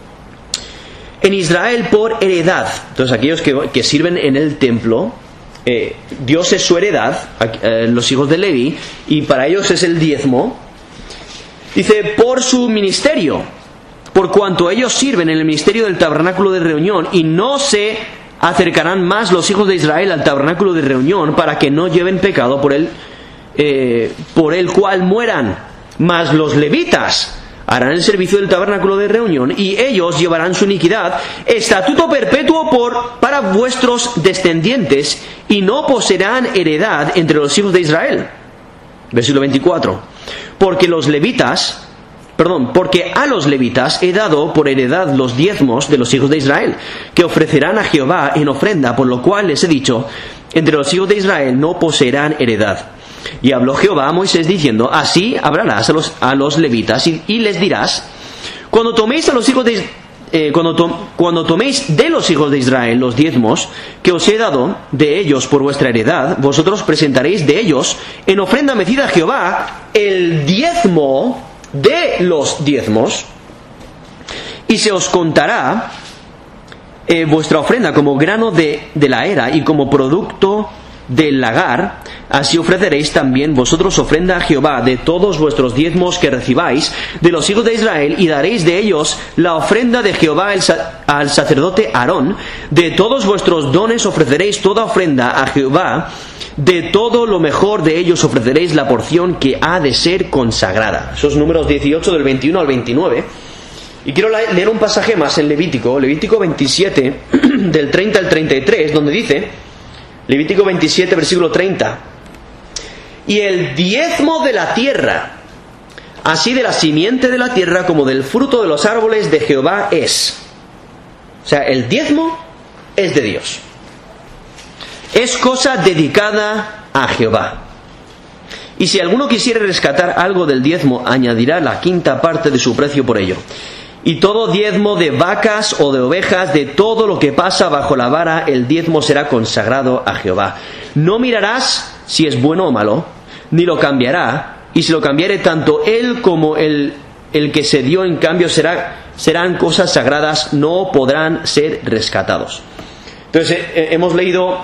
en Israel por heredad. Entonces aquellos que sirven en el templo, Dios es su heredad, los hijos de Leví, y para ellos es el diezmo. Dice: por su ministerio, por cuanto ellos sirven en el ministerio del tabernáculo de reunión, y no se acercarán más los hijos de Israel al tabernáculo de reunión, para que no lleven pecado por el cual mueran. Mas los levitas harán el servicio del tabernáculo de reunión, y ellos llevarán su iniquidad, estatuto perpetuo para vuestros descendientes, y no poseerán heredad entre los hijos de Israel. Versículo 24. Porque a los levitas he dado por heredad los diezmos de los hijos de Israel, que ofrecerán a Jehová en ofrenda, por lo cual les he dicho: entre los hijos de Israel no poseerán heredad. Y habló Jehová a Moisés diciendo: así hablarás a los levitas, y les dirás: cuando toméis de los hijos de Israel los diezmos que os he dado de ellos por vuestra heredad, vosotros presentaréis de ellos en ofrenda mecida a Jehová el diezmo de los diezmos, y se os contará vuestra ofrenda como grano de la era y como producto del lagar, así ofreceréis también vosotros ofrenda a Jehová de todos vuestros diezmos que recibáis de los hijos de Israel, y daréis de ellos la ofrenda de Jehová al sacerdote Aarón. De todos vuestros dones ofreceréis toda ofrenda a Jehová, de todo lo mejor de ellos ofreceréis la porción que ha de ser consagrada. Esos Números 18 del 21 al 29. Y quiero leer un pasaje más en Levítico 27 del 30 al 33, donde dice, Levítico 27 versículo 30, y el diezmo de la tierra, así de la simiente de la tierra como del fruto de los árboles de Jehová es. O sea, el diezmo es de Dios. Es cosa dedicada a Jehová. Y si alguno quisiere rescatar algo del diezmo, añadirá la quinta parte de su precio por ello. Y todo diezmo de vacas o de ovejas, de todo lo que pasa bajo la vara, el diezmo será consagrado a Jehová. No mirarás si es bueno o malo, ni lo cambiará, y si lo cambiare tanto él como el que se dio en cambio serán cosas sagradas, no podrán ser rescatados. Entonces hemos leído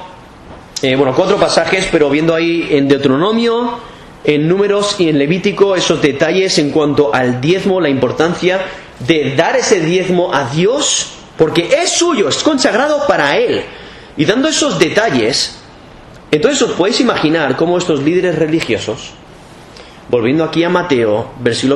4 pasajes, pero viendo ahí en Deuteronomio, en Números y en Levítico esos detalles en cuanto al diezmo, la importancia de dar ese diezmo a Dios, porque es suyo, es consagrado para Él. Y dando esos detalles, entonces os podéis imaginar cómo estos líderes religiosos, volviendo aquí a Mateo,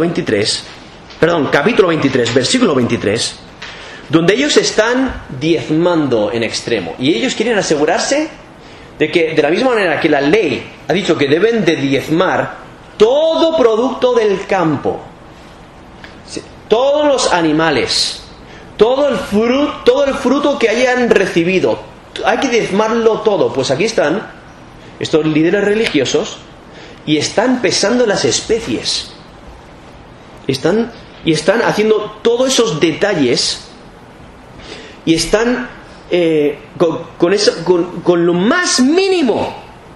capítulo 23, versículo 23, donde ellos están diezmando en extremo, y ellos quieren asegurarse de que, de la misma manera que la ley ha dicho que deben de diezmar todo producto del campo, todos los animales, todo el fruto que hayan recibido, hay que diezmarlo todo. Pues aquí están estos líderes religiosos y están pesando las especies, están haciendo todos esos detalles y están con lo más mínimo.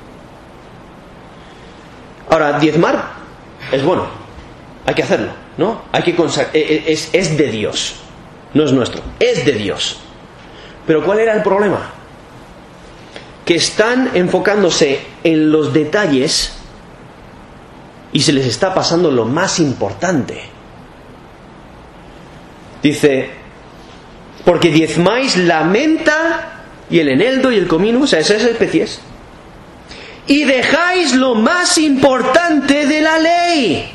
Ahora, diezmar es bueno, hay que hacerlo, ¿no? Hay que es de Dios, no es nuestro, es de Dios. Pero ¿cuál era el problema? Que están enfocándose en los detalles y se les está pasando lo más importante. Dice, porque diezmáis la menta y el eneldo y el comino, o sea, esas especies, y dejáis lo más importante de la ley.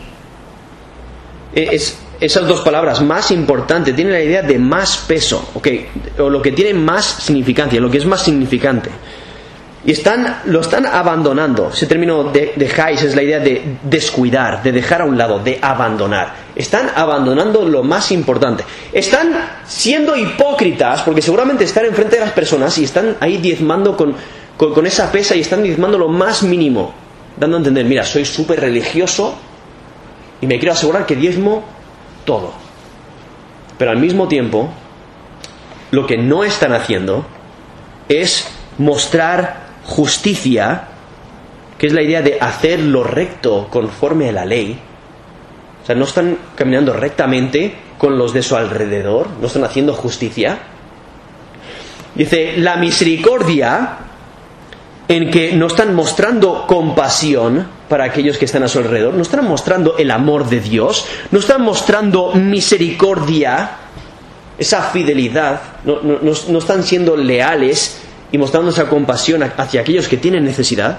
Esas dos palabras, más importante, tienen la idea de más peso, ¿okay? O lo que tiene más significancia, lo que es más significante. Y lo están abandonando. Ese término dejáis es la idea de descuidar, de dejar a un lado, de abandonar. Están abandonando lo más importante. Están siendo hipócritas, porque seguramente están enfrente de las personas y están ahí diezmando con esa pesa y están diezmando lo más mínimo, dando a entender, mira, soy súper religioso y me quiero asegurar que diezmo todo. Pero al mismo tiempo, lo que no están haciendo es mostrar justicia, que es la idea de hacer lo recto conforme a la ley. O sea, no están caminando rectamente con los de su alrededor, no están haciendo justicia. Dice, la misericordia, en que no están mostrando compasión para aquellos que están a su alrededor, no están mostrando el amor de Dios, no están mostrando misericordia, esa fidelidad, no están siendo leales y mostrando esa compasión hacia aquellos que tienen necesidad.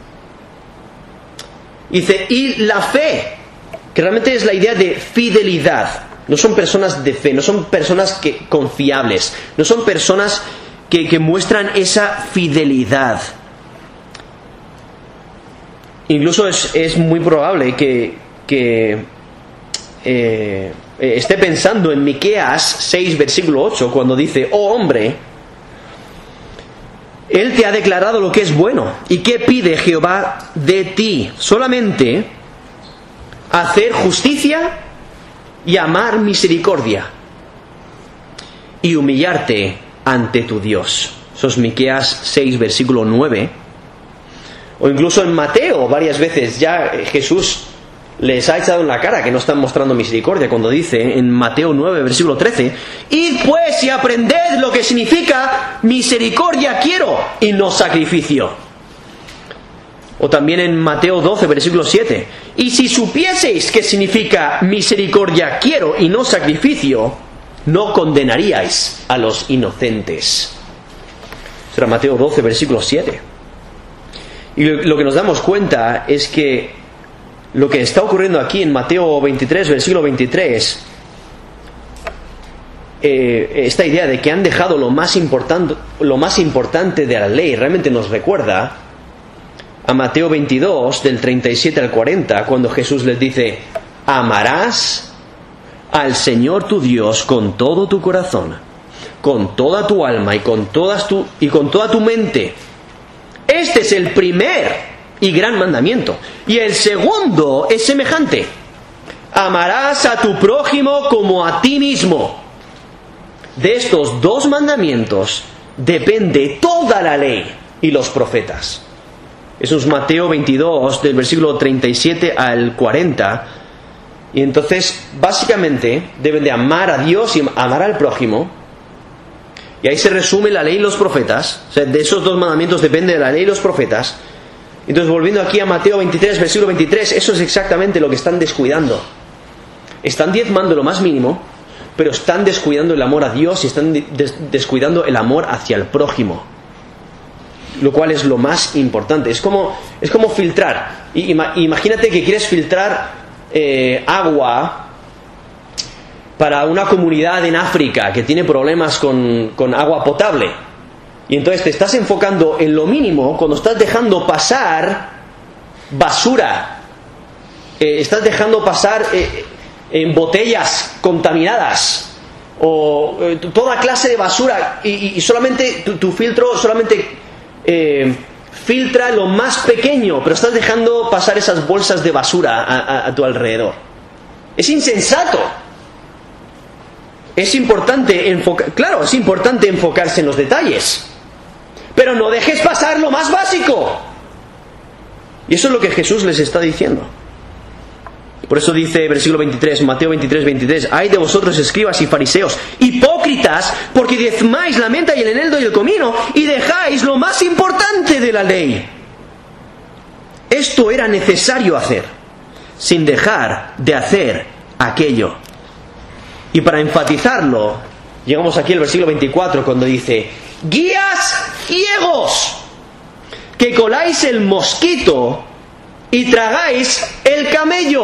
Dice, y la fe, que realmente es la idea de fidelidad. No son personas de fe, no son personas confiables, no son personas que muestran esa fidelidad. Incluso es muy probable que esté pensando en Miqueas 6, versículo 8, cuando dice, oh hombre, Él te ha declarado lo que es bueno. ¿Y qué pide Jehová de ti? Solamente hacer justicia y amar misericordia y humillarte ante tu Dios. Eso es Miqueas 6, versículo 9. O incluso en Mateo, varias veces ya Jesús les ha echado en la cara que no están mostrando misericordia cuando dice en Mateo 9, versículo 13: id pues y aprended lo que significa misericordia quiero y no sacrificio. O también en Mateo 12, versículo 7: y si supieseis qué significa misericordia quiero y no sacrificio, no condenaríais a los inocentes. Será Mateo 12, versículo 7. Y lo que nos damos cuenta es que lo que está ocurriendo aquí en Mateo 23, versículo 23, esta idea de que han dejado lo más importante de la ley, realmente nos recuerda a Mateo 22, del 37 al 40, cuando Jesús les dice: amarás al Señor tu Dios con todo tu corazón, con toda tu alma y con toda tu mente. Este es el primer y gran mandamiento. Y el segundo es semejante: amarás a tu prójimo como a ti mismo. De estos dos mandamientos depende toda la ley y los profetas. Eso es Mateo 22, del versículo 37 al 40. Y entonces, básicamente, deben de amar a Dios y amar al prójimo. Y ahí se resume la ley y los profetas. O sea, de esos dos mandamientos depende de la ley y los profetas. Entonces, volviendo aquí a Mateo 23, versículo 23, eso es exactamente lo que están descuidando. Están diezmando lo más mínimo, pero están descuidando el amor a Dios y están descuidando el amor hacia el prójimo. Lo cual es lo más importante. Es como filtrar. Imagínate que quieres filtrar agua para una comunidad en África que tiene problemas con agua potable. Y entonces te estás enfocando en lo mínimo cuando estás dejando pasar basura. Estás dejando pasar en botellas contaminadas o toda clase de basura y solamente tu filtro solamente filtra lo más pequeño, pero estás dejando pasar esas bolsas de basura a tu alrededor. Es insensato. Es importante enfocarse en los detalles, pero no dejes pasar lo más básico. Y eso es lo que Jesús les está diciendo. Por eso dice versículo 23, Mateo 23, 23: ay de vosotros, escribas y fariseos, hipócritas, porque diezmáis la menta y el eneldo y el comino, y dejáis lo más importante de la ley. Esto era necesario hacer, sin dejar de hacer aquello. Y para enfatizarlo, llegamos aquí al versículo 24, cuando dice: guías ciegos, que coláis el mosquito y tragáis el camello.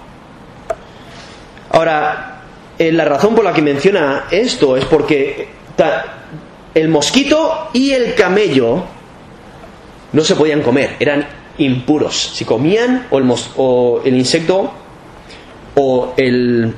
Ahora, la razón por la que menciona esto es porque el mosquito y el camello no se podían comer, eran impuros. Si comían o el insecto o el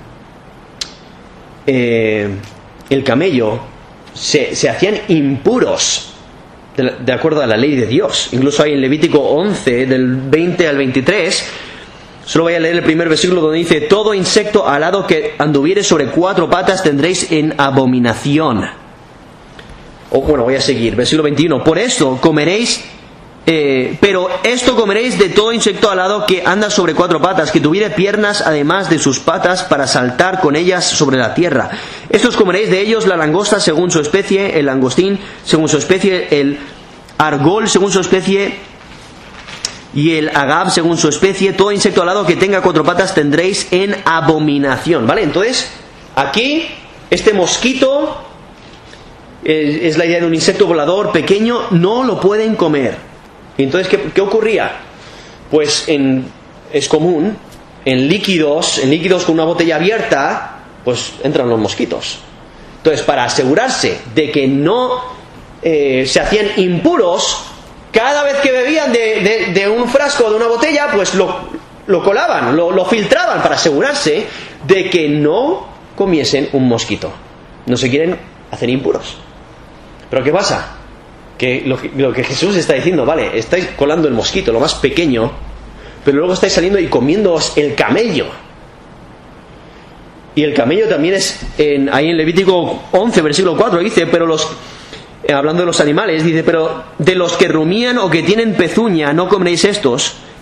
camello, se hacían impuros de acuerdo a la ley de Dios. Incluso hay en Levítico 11, del 20 al 23, solo voy a leer el primer versículo, donde dice: todo insecto alado que anduviere sobre 4 patas tendréis en abominación. Voy a seguir, versículo 21: por esto comeréis, pero esto comeréis de todo insecto alado que anda sobre 4 patas, que tuviere piernas además de sus patas para saltar con ellas sobre la tierra. Estos comeréis de ellos: la langosta según su especie, el langostín según su especie, el argol según su especie y el agab según su especie. Todo insecto alado que tenga 4 patas tendréis en abominación. ¿Vale? Entonces, aquí este mosquito es la idea de un insecto volador pequeño, no lo pueden comer. Entonces, ¿qué ocurría? Pues es común, en líquidos con una botella abierta, pues entran los mosquitos. Entonces, para asegurarse de que no se hacían impuros, cada vez que bebían de un frasco, de una botella, pues lo colaban, lo filtraban para asegurarse de que no comiesen un mosquito. No se quieren hacer impuros. Pero ¿qué pasa? Que lo que Jesús está diciendo: vale, estáis colando el mosquito, lo más pequeño, pero luego estáis saliendo y comiéndoos el camello. Y el camello también es ahí en Levítico 11, versículo 4, dice: pero hablando de los animales, dice: pero de los que rumían o que tienen pezuña no comeréis estos,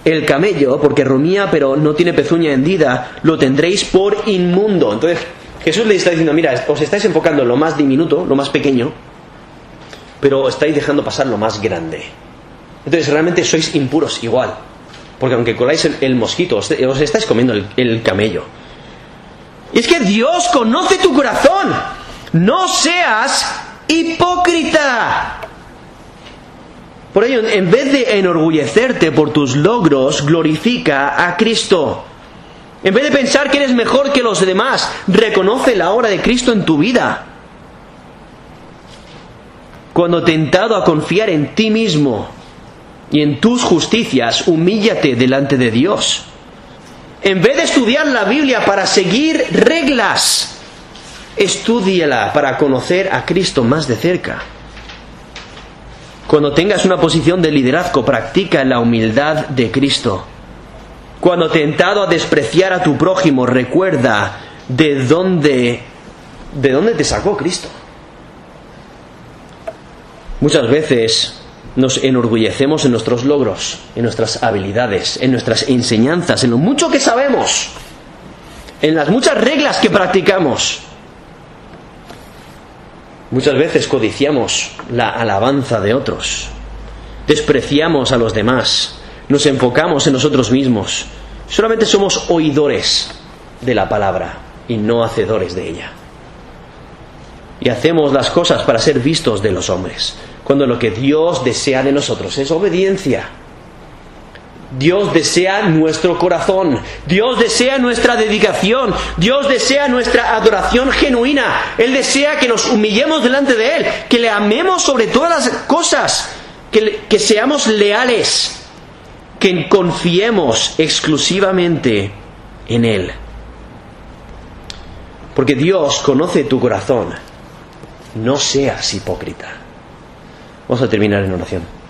El camello, porque rumía pero no tiene pezuña hendida, lo tendréis por inmundo. Entonces Jesús le está diciendo, mira, os estáis enfocando en lo más diminuto, lo más pequeño, pero estáis dejando pasar lo más grande. Entonces realmente sois impuros igual, porque aunque coláis el mosquito, os estáis comiendo el camello. Y es que Dios conoce tu corazón. No seas hipócrita. Por ello, en vez de enorgullecerte por tus logros, glorifica a Cristo. En vez de pensar que eres mejor que los demás, reconoce la obra de Cristo en tu vida. Cuando tentado a confiar en ti mismo y en tus justicias, humíllate delante de Dios. En vez de estudiar la Biblia para seguir reglas, estúdiala para conocer a Cristo más de cerca. Cuando tengas una posición de liderazgo, practica la humildad de Cristo. Cuando tentado a despreciar a tu prójimo, recuerda de dónde te sacó Cristo. Muchas veces nos enorgullecemos en nuestros logros, en nuestras habilidades, en nuestras enseñanzas, en lo mucho que sabemos, en las muchas reglas que practicamos. Muchas veces codiciamos la alabanza de otros, despreciamos a los demás, nos enfocamos en nosotros mismos. Solamente somos oidores de la palabra y no hacedores de ella. Y hacemos las cosas para ser vistos de los hombres, cuando lo que Dios desea de nosotros es obediencia. Dios desea nuestro corazón, Dios desea nuestra dedicación, Dios desea nuestra adoración genuina. Él desea que nos humillemos delante de Él, que le amemos sobre todas las cosas, que seamos leales, que confiemos exclusivamente en Él. Porque Dios conoce tu corazón. No seas hipócrita. Vamos a terminar en oración.